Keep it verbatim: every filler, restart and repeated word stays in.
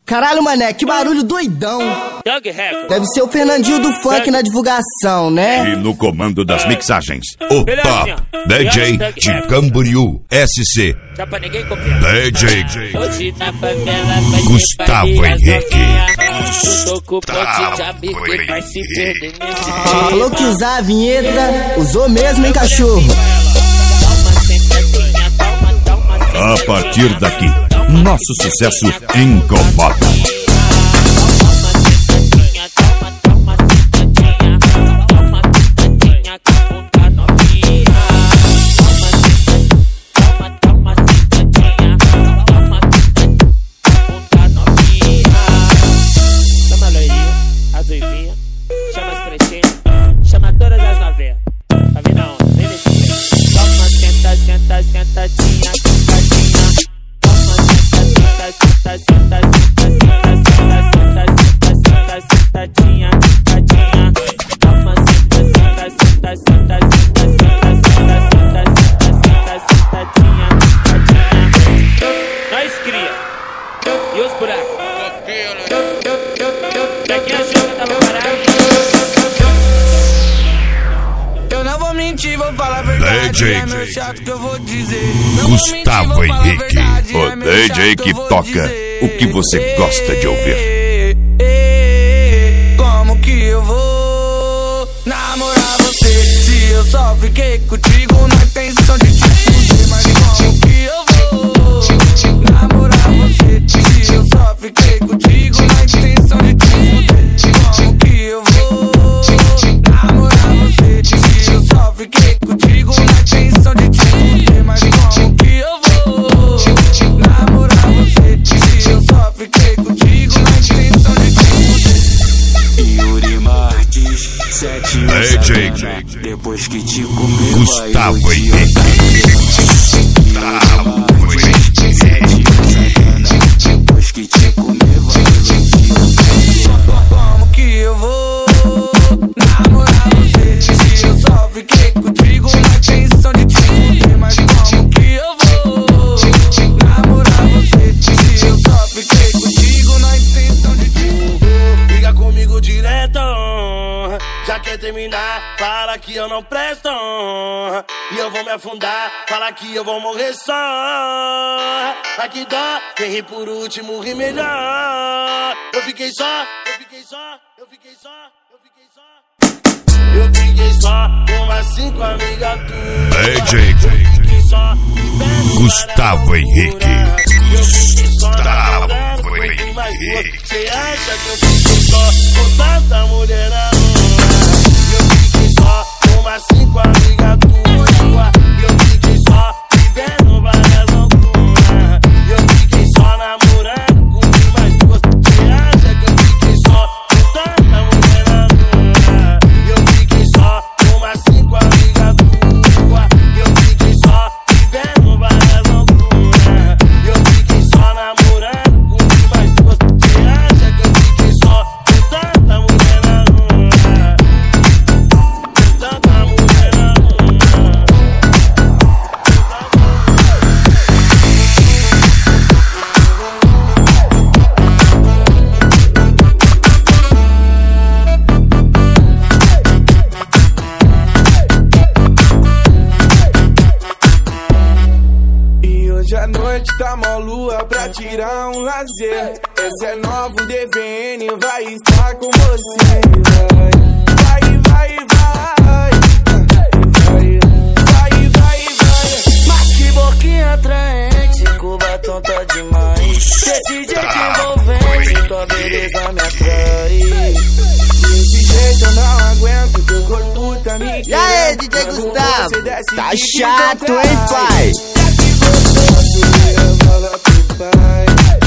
Caralho, mané, que barulho doidão. Deve ser o Fernandinho do funk na divulgação, né? E no comando das mixagens, o top D J de Camboriú, S C D J Gustavo Henrique. Falou que usar a vinheta, usou mesmo, hein, cachorro? A partir daqui, nosso sucesso incomoda. Chama a loirinha, as uivinhas, chama as pretinhas, chama todas as novelas. Tá vendo aonde? Vem nesse jeito. Toma, senta, senta, sentadinha, sentadinha. Toma, senta, senta, senta, senta, senta, senta, senta, senta, sentadinha, sentadinha. Toma, senta, senta, senta, senta, senta, senta, senta, senta, sentadinha, sentadinha. Nós cria. E os buracos? Daqui a jogo tava parado. Eu não vou mentir, vou falar a verdade. D J é meu chato que eu vou dizer. Gustavo Henrique, o D J que toca o que você gosta de ouvir. Como que eu vou namorar você se eu só fiquei contigo na intenção de te fuder? Mas como que eu vou namorar você se eu só fiquei contigo na intenção de te fuder? Como que eu vou namorar você se eu só fiquei contigo na intenção de te fuder? Mas como que eu vou namorar você se eu só fiquei contigo na intenção de te fuder? Yuri Martins, sete D J depois que te comer, Gustavo Henrique. depois que te comer, Como que eu vou namorar você se eu só fiquei contigo na intenção de te fuder? Mas como que eu vou namorar você se eu só fiquei contigo na intenção de te fuder? Liga comigo direto, já quer terminar, fala que eu não presto. E eu vou me afundar, fala que eu vou morrer só. Ai que dó, quem ri por último ri melhor. Eu fiquei só, eu fiquei só, eu fiquei só, eu fiquei só. Eu fiquei só com umas cinco amigas tuas. D J Eu fiquei só vivendo Gustavo Henrique. Eu fiquei só namorando com quem mais duas. Cê acha que eu fiquei só com tanta mulher na rua? Eu fiquei só com umas cinco amigas tuas. Eu fiquei só vivendo várias loucuras. Eu fiquei só namorando com quem mais duas. Cê acha que eu fiquei só com tanta mulher na rua? Eu fiquei só com umas cinco amigas tuas. Eu fiquei só vivendo várias loucuras. Eu fiquei só namorando com quem mais duas. Cê acha que eu fiquei só com tanta mulher na rua? Tanta mulher na rua. E hoje à noite tá mó lua pra tirar um lazer. Esse é novo D V N, vai estar com você. Vai, vai, vai, vai, vai, vai, vai. Mas que boquinha atraente, com batom tá demais. Desse jeito envolvente, tua beleza me atrai. Desse jeito eu não aguento, teu corpo tá me querendo. E aí, D J Quando Gustavo? você desce Tá de chato, contrai. hein, pai? Desce gostoso, fala pro pai.